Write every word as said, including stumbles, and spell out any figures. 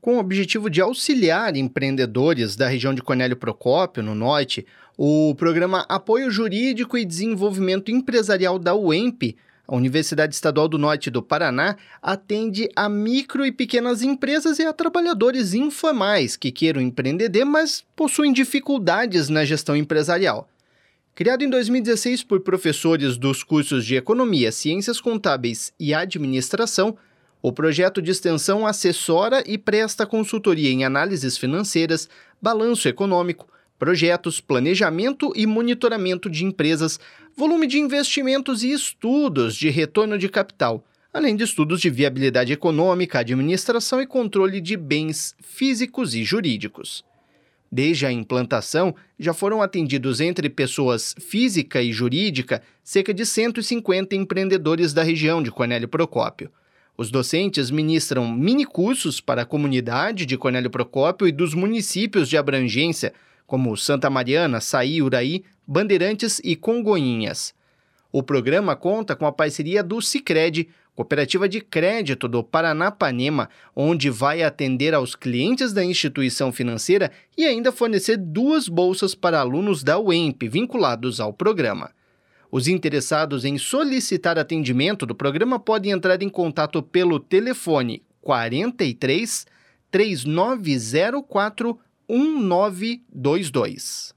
Com o objetivo de auxiliar empreendedores da região de Cornélio Procópio, no norte, o programa Apoio Jurídico e Desenvolvimento Empresarial da U E M P, a Universidade Estadual do Norte do Paraná, atende a micro e pequenas empresas e a trabalhadores informais que queiram empreender, mas possuem dificuldades na gestão empresarial. Criado em dois mil e dezesseis por professores dos cursos de Economia, Ciências Contábeis e Administração, o projeto de extensão assessora e presta consultoria em análises financeiras, balanço econômico, projetos, planejamento e monitoramento de empresas, volume de investimentos e estudos de retorno de capital, além de estudos de viabilidade econômica, administração e controle de bens físicos e jurídicos. Desde a implantação, já foram atendidos entre pessoas física e jurídica cerca de cento e cinquenta empreendedores da região de Cornélio Procópio. Os docentes ministram minicursos para a comunidade de Cornélio Procópio e dos municípios de abrangência, como Santa Mariana, Saí, Uraí, Bandeirantes e Congonhinhas. O programa conta com a parceria do Sicredi, Cooperativa de Crédito do Paranapanema, onde vai atender aos clientes da instituição financeira e ainda fornecer duas bolsas para alunos da U E M P vinculados ao programa. Os interessados em solicitar atendimento do programa podem entrar em contato pelo telefone quarenta e três, três nove zero quatro, um nove dois dois.